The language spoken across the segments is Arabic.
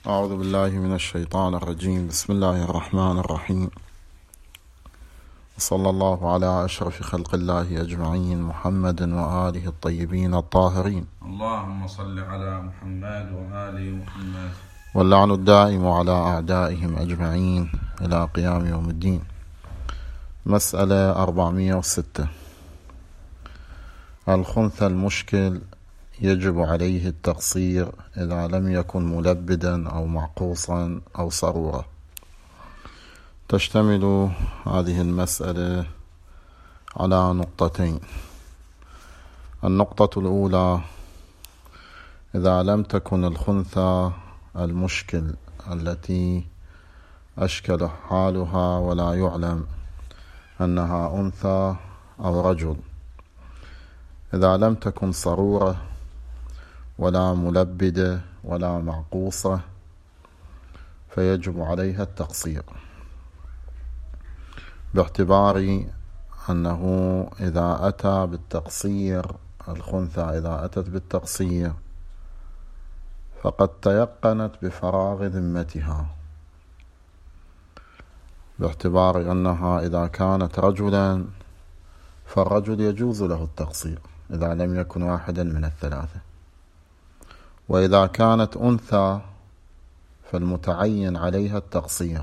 أعوذ بالله من الشيطان الرجيم. بسم الله الرحمن الرحيم، صلى الله على أشرف خلق الله أجمعين، محمد وآله الطيبين الطاهرين. اللهم صل على محمد وآل محمد. واللعن الدائم على أعدائهم أجمعين إلى قيام يوم الدين. مسألة 406. الخنثى المشكل يجب عليه التقصير إذا لم يكن ملبدا أو معقوصا أو صرورة. تشتمل هذه المسألة على نقطتين. النقطة الأولى: إذا لم تكن الخنثى المشكل التي أشكل حالها ولا يعلم أنها أنثى أو رجل، إذا لم تكن صرورة ولا ملبدة ولا معقوصة فيجب عليها التقصير، باعتبار أنه إذا أتى بالتقصير، الخنثى إذا أتت بالتقصير فقد تيقنت بفراغ ذمتها، باعتبار أنها إذا كانت رجلا فالرجل يجوز له التقصير إذا لم يكن واحدا من الثلاثة، وإذا كانت أنثى فالمتعين عليها التقصير،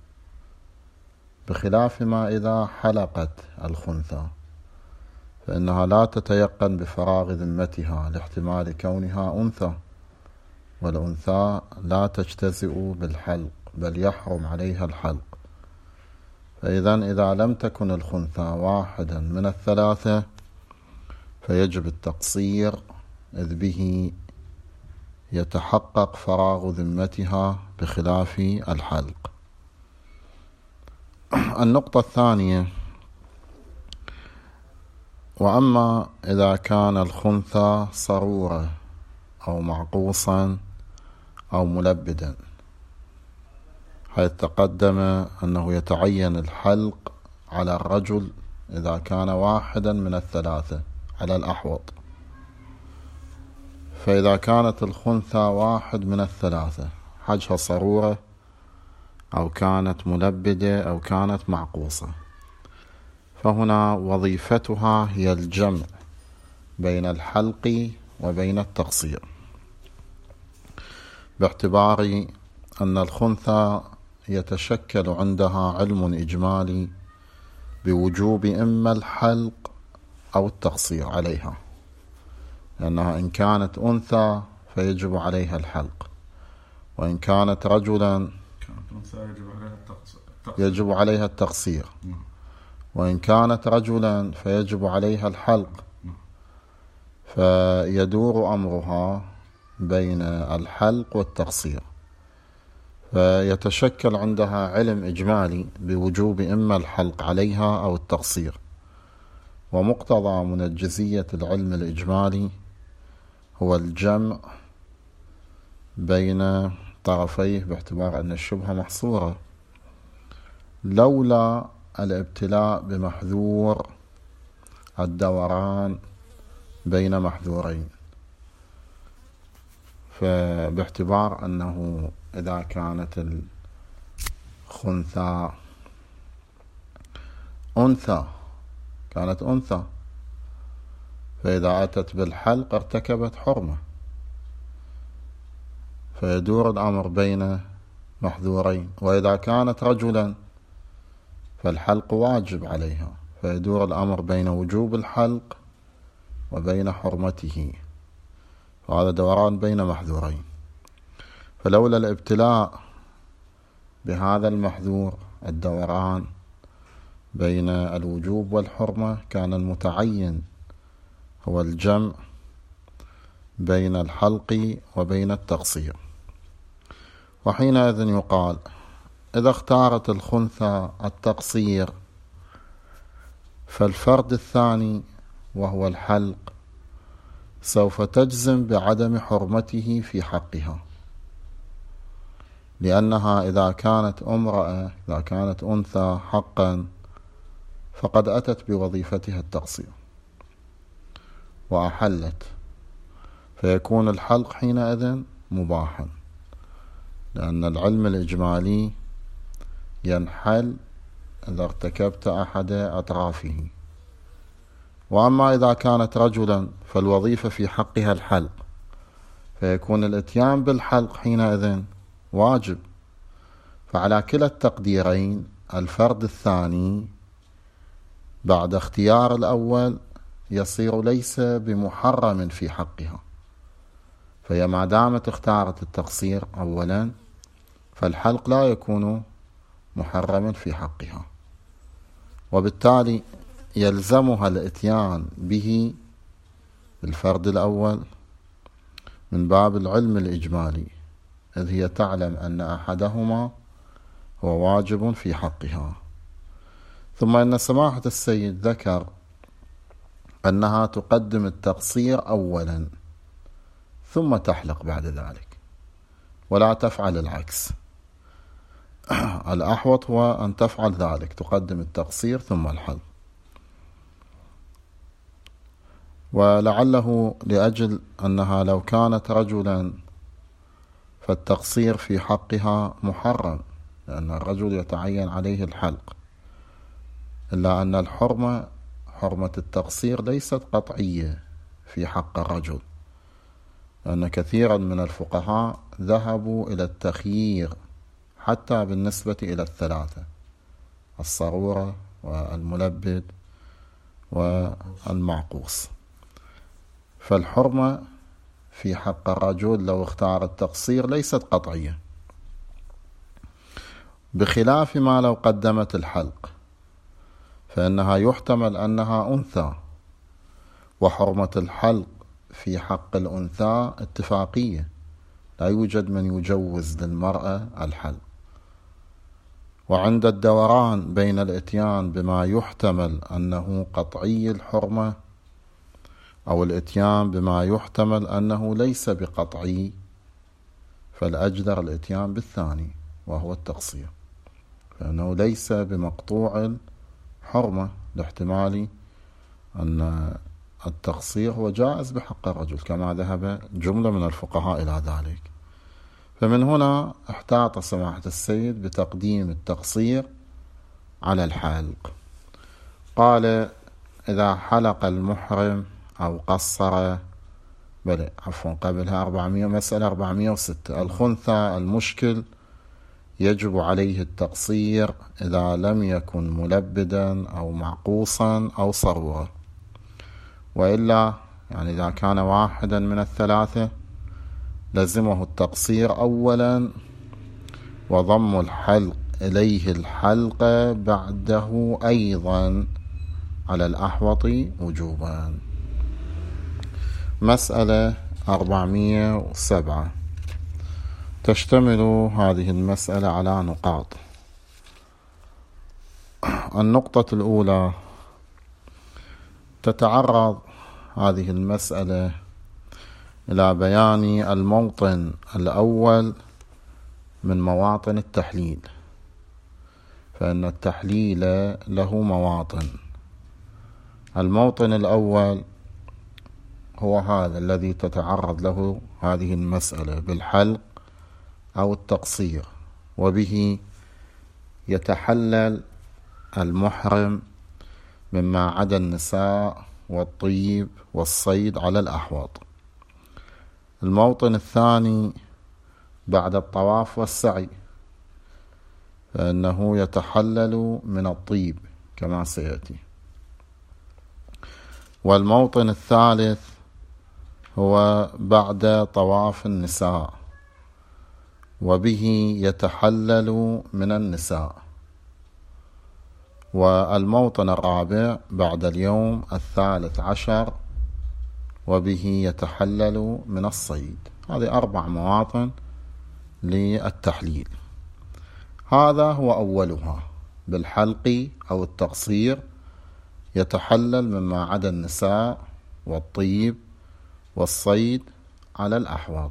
بخلاف ما إذا حلقت الخنثى فإنها لا تتيقن بفراغ ذمتها لاحتمال كونها أنثى، والأنثى لا تجتزئ بالحلق بل يحرم عليها الحلق. فإذن إذا لم تكن الخنثى واحدا من الثلاثة فيجب التقصير، إذ به يتحقق فراغ ذمتها بخلاف الحلق. النقطة الثانية: وأما إذا كان الخنثى صرورة أو معقوصا أو ملبدا، حيث تقدم أنه يتعين الحلق على الرجل إذا كان واحدا من الثلاثة على الأحوط، فإذا كانت الخنثى واحد من الثلاثة، حجها صرورة أو كانت ملبدة أو كانت معقوصة، فهنا وظيفتها هي الجمع بين الحلق وبين التقصير، باعتبار أن الخنثى يتشكل عندها علم إجمالي بوجوب إما الحلق أو التقصير عليها، لأنها إن كانت أنثى فيجب عليها الحلق، وإن كانت رجلا يجب عليها التقصير، وإن كانت رجلا فيجب عليها الحلق، فيدور أمرها بين الحلق والتقصير، فيتشكل عندها علم إجمالي بوجوب إما الحلق عليها أو التقصير، ومقتضى منجزية العلم الإجمالي هو الجمع بين طرفيه، باعتبار أن الشبهة محصورة، لولا الابتلاء بمحذور الدوران بين محذورين. فباعتبار أنه إذا كانت الخنثى كانت أنثى فإذا أتت بالحلق ارتكبت حرمة، فيدور الأمر بين محذورين، وإذا كانت رجلا فالحلق واجب عليها، فيدور الأمر بين وجوب الحلق وبين حرمته، فهذا دوران بين محذورين. فلولا الابتلاء بهذا المحذور الدوران بين الوجوب والحرمة كان المتعين هو الجمع بين الحلق وبين التقصير. وحينئذ يقال: إذا اختارت الخنثى التقصير فالفرد الثاني وهو الحلق سوف تجزم بعدم حرمته في حقها، لأنها إذا كانت امرأة، إذا كانت أنثى حقا، فقد أتت بوظيفتها التقصير وأحلت، فيكون الحلق حينئذ مباحا، لأن العلم الإجمالي ينحل إذا ارتكبت أحد أطرافه. وأما إذا كانت رجلا فالوظيفة في حقها الحلق، فيكون الإتيان بالحلق حينئذ واجب. فعلى كلا التقديرين الفرد الثاني بعد اختيار الأول يصير ليس بمحرم في حقها، فهي ما دامت اختارت التقصير أولا فالحلق لا يكون محرما في حقها، وبالتالي يلزمها الاتيان به الفرد الأول من باب العلم الإجمالي، إذ هي تعلم أن أحدهما هو واجب في حقها. ثم إن سماحة السيد ذكر أنها تقدم التقصير أولا ثم تحلق بعد ذلك، ولا تفعل العكس. الأحوط هو أن تفعل ذلك، تقدم التقصير ثم الحلق. ولعله لأجل أنها لو كانت رجلا فالتقصير في حقها محرم، لأن الرجل يتعين عليه الحلق، إلا أن الحرمة حرمة التقصير ليست قطعية في حق الرجل، لأن كثيرا من الفقهاء ذهبوا إلى التخيير حتى بالنسبة إلى الثلاثة: الصرورة والملبد والمعقوس. فالحرمة في حق الرجل لو اختار التقصير ليست قطعية، بخلاف ما لو قدمت الحلق، فإنها يحتمل أنها أنثى، وحرمة الحلق في حق الأنثى اتفاقية، لا يوجد من يجوز للمرأة الحلق. وعند الدوران بين الاتيان بما يحتمل أنه قطعي الحرمة أو الاتيان بما يحتمل أنه ليس بقطعي، فالأجدر الاتيان بالثاني وهو التقصير، لأنه ليس بمقطوع الحرمة، لاحتمال أن التقصير هو جائز بحق الرجل كما ذهب جملة من الفقهاء إلى ذلك. فمن هنا احتاط سماحة السيد بتقديم التقصير على الحلق. قال: إذا حلق المحرم أو قصر، قبلها 400 مسألة 406. الخنثى المشكل يجب عليه التقصير إذا لم يكن ملبدا أو معقوصا أو صرورا، وإلا يعني إذا كان واحدا من الثلاثة لزمه التقصير أولا وضم الحلق إليه الحلق بعده أيضا على الأحوط وجوبا. مسألة 407 تشتمل هذه المسألة على نقاط. النقطة الأولى: تتعرض هذه المسألة إلى بيان الموطن الأول من مواطن التحليل، فإن التحليل له مواطن. الموطن الأول هو هذا الذي تتعرض له هذه المسألة بالحلق أو التقصير، وبه يتحلل المحرم مما عدا النساء والطيب والصيد على الأحوط. الموطن الثاني بعد الطواف والسعي، فإنه يتحلل من الطيب كما سيأتي. والموطن الثالث هو بعد طواف النساء، وبه يتحلل من النساء. والموطن الرابع بعد اليوم 13 وبه يتحلل من الصيد. هذه 4 مواطن للتحليل. هذا هو أولها بالحلق أو التقصير، يتحلل مما عدا النساء والطيب والصيد على الأحواض.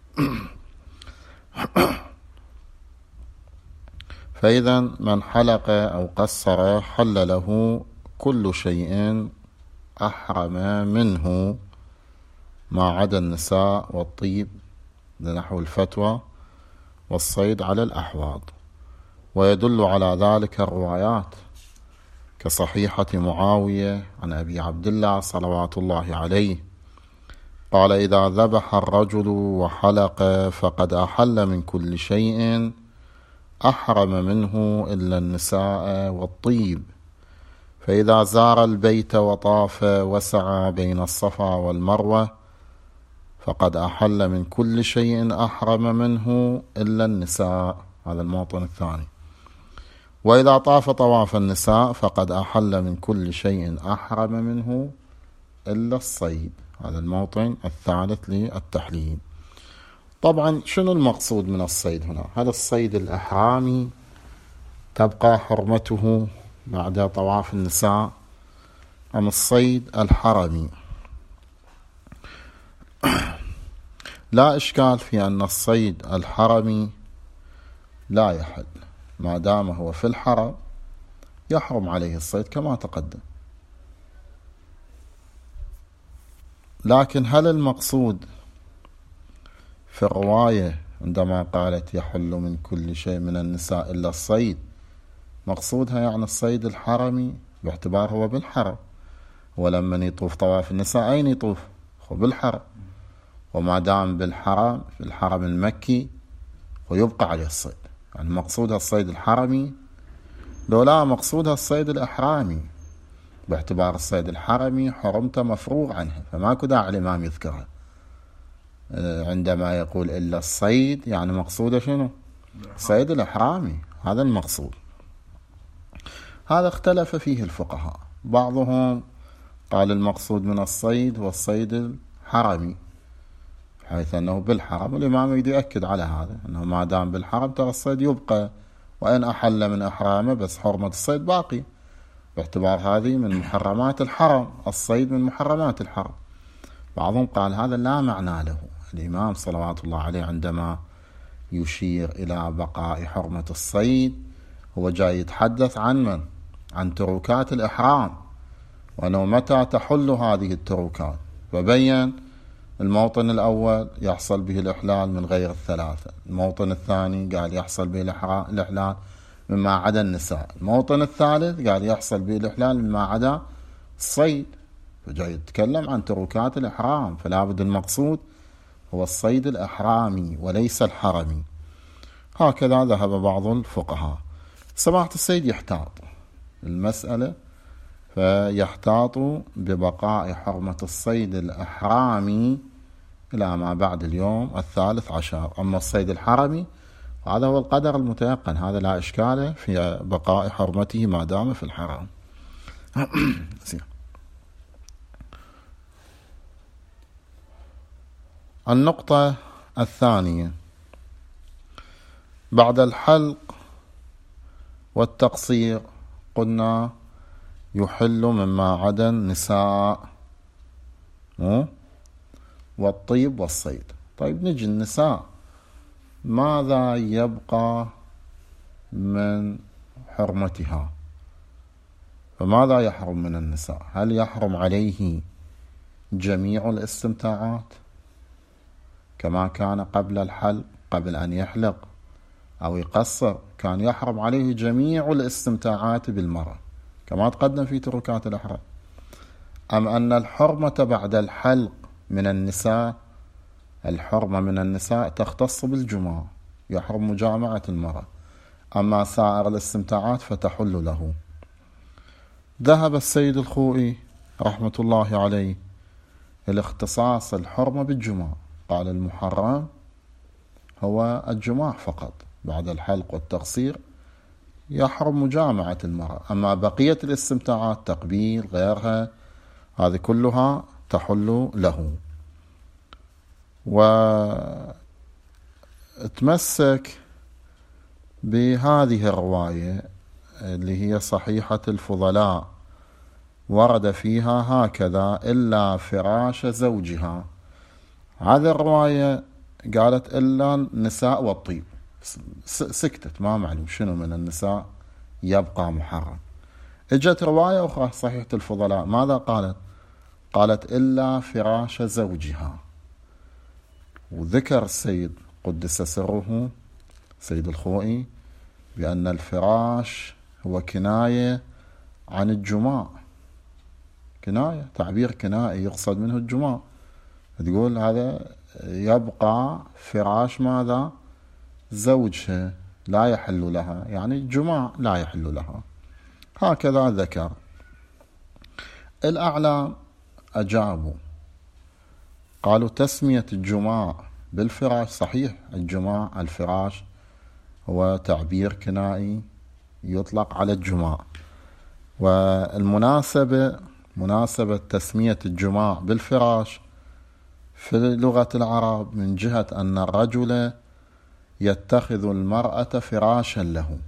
فإذا من حلق أو قصر حل له كل شيء أحرم منه ما عدا النساء والطيب لنحو الفتوى، والصيد على الأحواض. ويدل على ذلك الروايات كصحيحة معاوية عن أبي عبد الله صلوات الله عليه قال: إذا ذبح الرجل وحلق فقد أحل من كل شيء أحرم منه إلا النساء والطيب، فإذا زار البيت وطاف وسعى بين الصفا والمروة فقد أحل من كل شيء أحرم منه إلا النساء. هذا الموطن الثاني. وإذا طاف طواف النساء فقد أحل من كل شيء أحرم منه إلا الصيد. هذا الموطن الثالث للتحليل. طبعا شنو المقصود من الصيد هنا؟ هل الصيد الإحرامي تبقى حرمته بعد طواف النساء أم الصيد الحرمي؟ لا إشكال في أن الصيد الحرمي لا يحل ما دام هو في الحرم، يحرم عليه الصيد كما تقدم. لكن هل المقصود في الرواية عندما قالت يحل من كل شيء من النساء إلا الصيد، مقصودها يعني الصيد الحرمي باعتبار هو بالحرم؟ ولما يطوف طواف النساء أين يطوف؟ هو بالحرم، وما دام بالحرم في الحرم المكي ويبقى عليه الصيد. يعني مقصودها الصيد الحرمي؟ لو لا، مقصودها الصيد الإحرامي باعتبار الصيد الحرمي حرمته مفروغ عنها، فماكو داعي الإمام يذكرها. عندما يقول إلا الصيد يعني مقصوده شنو؟ الصيد الإحرامي، هذا المقصود. هذا اختلف فيه الفقهاء، بعضهم قال المقصود من الصيد هو الصيد الحرمي حيث أنه بالحرم، والإمام يريد يؤكد على هذا أنه ما دام بالحرم ترى الصيد يبقى، وإن أحل من إحرامه بس حرمة الصيد باقي، باعتبار هذه من محرمات الحرم، الصيد من محرمات الحرم. بعضهم قال هذا لا معنى له. الإمام صلوات الله عليه عندما يشير إلى بقاء حرمة الصيد هو جاي يتحدث عن من؟ عن تركات الإحرام، وأنه متى تحل هذه التركات، فبين الموطن الأول يحصل به الإحلال من غير الثلاثة، الموطن الثاني قال يحصل به الإحلال مما عدا النساء، الموطن الثالث قال يحصل به الإحلال مما عدا الصيد، فجاي يتكلم عن تركات الإحرام، فلا بد المقصود هو الصيد الإحرامي وليس الحرمي. هكذا ذهب بعض الفقهاء. سماحة السيد يحتاط المسألة، فيحتاط ببقاء حرمة الصيد الإحرامي إلى ما بعد اليوم 13. أما الصيد الحرمي هذا هو القدر المتيقن، هذا لا إشكال في بقاء حرمته ما دام في الحرم. النقطة الثانية: بعد الحلق والتقصير قلنا يحل مما عدا النساء والطيب والصيد. طيب نجي النساء، ماذا يبقى من حرمتها؟ فماذا يحرم من النساء؟ هل يحرم عليه جميع الاستمتاعات كما كان قبل الحلق؟ قبل أن يحلق أو يقصر كان يحرم عليه جميع الاستمتاعات بالمرأة كما تقدم في تركات الإحرام، أم أن الحرمة بعد الحلق من النساء، الحرمة من النساء تختص بالجماع، يحرم مجامعة المرأة، أما سائر الاستمتاعات فتحل له. ذهب السيد الخوئي رحمة الله عليه الاختصاص الحرمة بالجماع، قال المحرم هو الجماع فقط، بعد الحلق والتقصير يحرم مجامعة المرأة، أما بقية الاستمتاعات تقبيل غيرها هذه كلها تحل له. وتمسك بهذه الرواية اللي هي صحيحة الفضلاء، ورد فيها هكذا إلا فراش زوجها. هذه الرواية قالت إلا النساء والطيب، سكتت، ما معلوم شنو من النساء يبقى محرم. اجت رواية أخرى صحيحة الفضلاء، ماذا قالت؟ قالت إلا فراش زوجها. وذكر السيد قدس سره سيد الخوئي بأن الفراش هو كناية عن الجماع، كناية، تعبير كنائي يقصد منه الجماع. تقول هذا يبقى فراش ماذا؟ زوجها، لا يحل لها، يعني الجماع لا يحل لها. هكذا ذكر. الأعلام أجابوا قالوا تسمية الجماع بالفراش صحيح، الجماع الفراش هو تعبير كنائي يطلق على الجماع، مناسبة تسمية الجماع بالفراش في لغة العرب من جهة أن الرجل يتخذ المرأة فراشا له،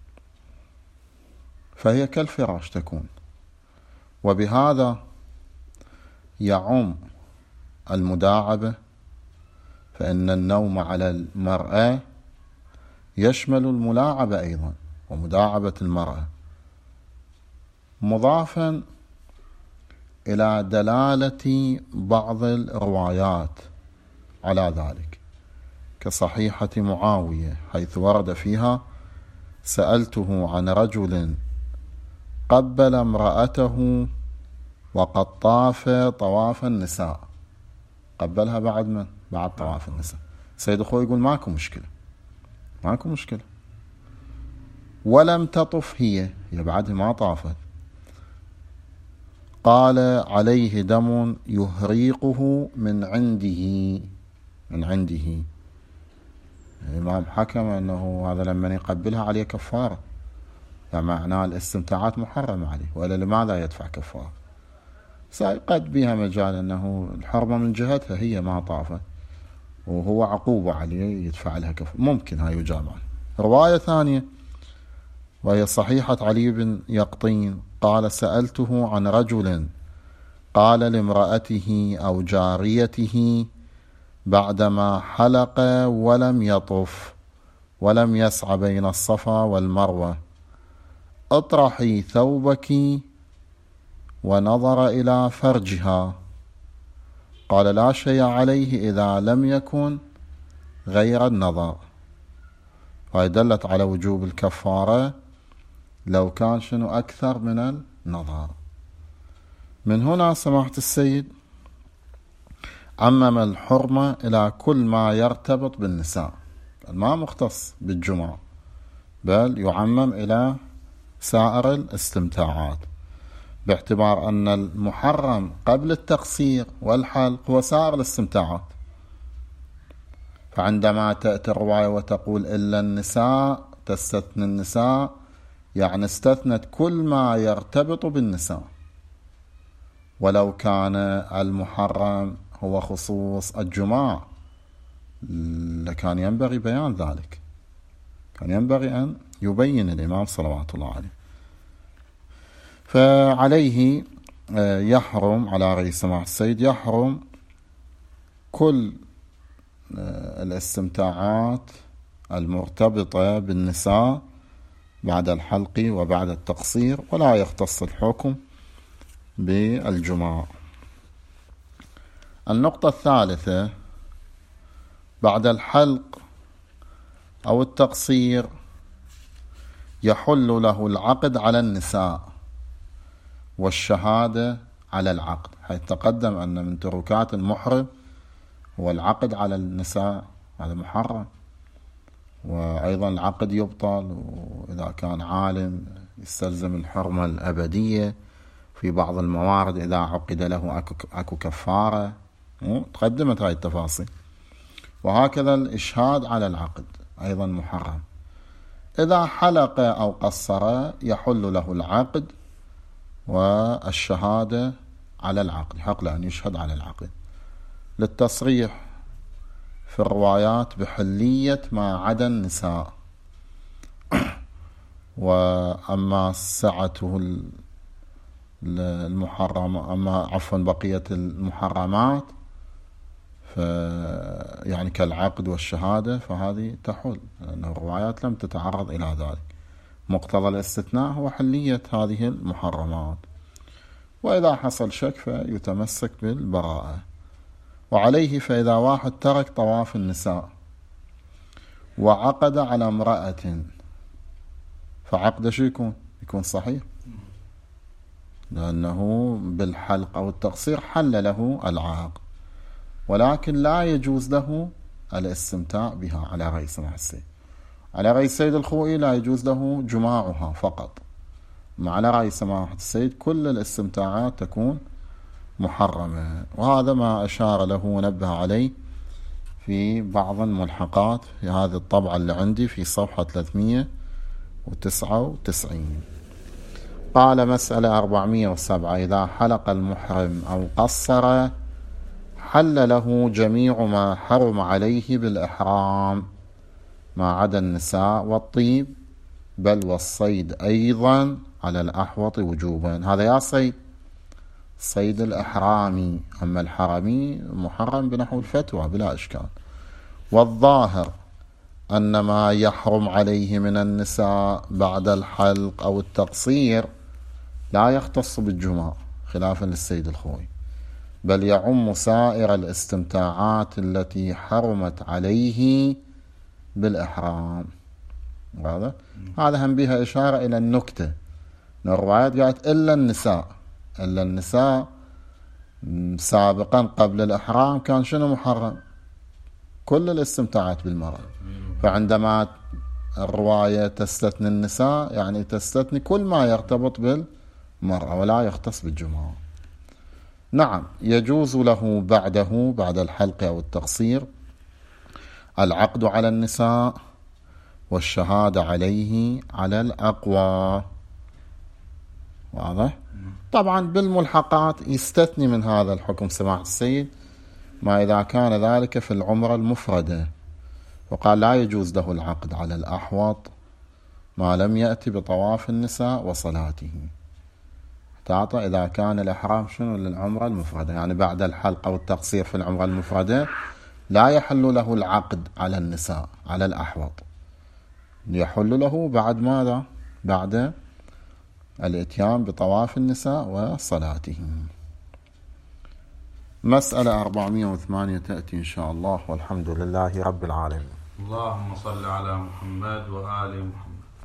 فهي كالفراش تكون، وبهذا يعم المداعبة، فإن النوم على المرأة يشمل الملاعبة أيضا ومداعبة المرأة، مضافا إلى دلالة بعض الروايات على ذلك كصحيحة معاوية حيث ورد فيها سألته عن رجل قبل امرأته وقد طاف طواف النساء، قبلها بعد من؟ بعد طواف النساء. سيد أخوي يقول ماكو مشكلة، ولم تطف هي بعدها ما طافت، قال عليه دم يهريقه من عنده. الإمام حكم أنه هذا لما يقبلها عليه كفارة، يعني معناه الاستمتاعات محرمة عليه، ولا لماذا يدفع كفارة؟ قد بها مجال أنه الحرمة من جهتها هي ما طافت وهو عقوبة عليه يدفع لها كفارة، ممكن هاي يجاب عنه. رواية ثانية وهي صحيحة علي بن يقطين قال سألته عن رجل قال لامرأته أو جاريته بعدما حلق ولم يطف ولم يسعى بين الصفا والمروة اطرحي ثوبك، ونظر إلى فرجها، قال لا شيء عليه إذا لم يكن غير النظر، وهي دلت على وجوب الكفارة لو كان شنو أكثر من النظر. من هنا سماحة السيد عمم الحرمة إلى كل ما يرتبط بالنساء، ما مختص بالجمعة، بل يعمم إلى سائر الاستمتاعات، باعتبار أن المحرم قبل التقصير والحلق هو سائر الاستمتاعات. فعندما تأتي الرواية وتقول إلا النساء، تستثني النساء، يعني استثنت كل ما يرتبط بالنساء، ولو كان المحرم هو خصوص الجماع لكان ينبغي بيان ذلك، كان ينبغي أن يبين الإمام صلوات الله عليه. فعليه يحرم، على رئيس سماحة السيد يحرم كل الاستمتاعات المرتبطة بالنساء بعد الحلق وبعد التقصير، ولا يختص الحكم بالجماع. النقطة الثالثة، بعد الحلق أو التقصير يحل له العقد على النساء والشهادة على العقد، حيث تقدم أن من تركات المحرم هو العقد على النساء، هذا محرم، وأيضا العقد يبطل، وإذا كان عالم يستلزم الحرمة الأبدية في بعض الموارد، إذا عقد له أكو كفارة، تقدمت هاي التفاصيل. وهكذا الإشهاد على العقد أيضا محرم. إذا حلق أو قصر يحل له العقد والشهادة على العقد، حق له أن يشهد على العقد، للتصريح في الروايات بحلية ما عدا النساء. وأما سعته المحرم، أما عفوا بقية المحرمات يعني كالعقد والشهادة فهذه تحل، لأن الروايات لم تتعرض إلى ذلك. مقتضى الاستثناء هو حلية هذه المحرمات، وإذا حصل شك فيتمسك بالبراءة. وعليه فإذا واحد ترك طواف النساء وعقد على امرأة، فعقد شو يكون صحيح، لأنه بالحلق أو التقصير حل له العقد، ولكن لا يجوز له الاستمتاع بها على رأي سماحة السيد. على رأي السيد الخوئي لا يجوز له جماعها فقط، مع على رأي سماحة السيد كل الاستمتاعات تكون محرمة. وهذا ما أشار له ونبه عليه في بعض الملحقات في هذه الطبعة اللي عندي في صفحة 399. قال مسألة 407: إذا حلق المحرم أو قصر حل له جميع ما حرم عليه بالإحرام ما عدا النساء والطيب، بل والصيد أيضا على الأحوط وجوبا. هذا يا صيد الإحرامي، أما الحرمي محرم بنحو الفتوى بلا إشكال. والظاهر أن ما يحرم عليه من النساء بعد الحلق أو التقصير لا يختص بالجماع خلافا للسيد الخوي، بل يعم سائر الاستمتاعات التي حرمت عليه بالإحرام. هذا هم بها إشارة إلى النكتة أن الروايات قالت إلا النساء سابقا قبل الإحرام كان شنو محرم؟ كل الاستمتاعات بالمرأة، فعندما الرواية تستثني النساء يعني تستثني كل ما يرتبط بالمرأة ولا يختص بالجماع. نعم يجوز له بعد الحلق أو التقصير العقد على النساء والشهادة عليه على الأقوى. واضح؟ طبعا بالملحقات يستثني من هذا الحكم سماحة السيد ما إذا كان ذلك في العمرة المفردة، وقال لا يجوز له العقد على الأحوط ما لم يأتي بطواف النساء وصلاته. تعطى إذا كان الإحرام شنو للعمرة المفردة، يعني بعد الحلق أو التقصير في العمرة المفردة لا يحل له العقد على النساء على الأحوط، يحل له بعد ماذا؟ بعد الاتيان بطواف النساء وصلاتهم. مسألة 408 تأتي إن شاء الله، والحمد لله رب العالمين. اللهم صل على محمد وآل محمد.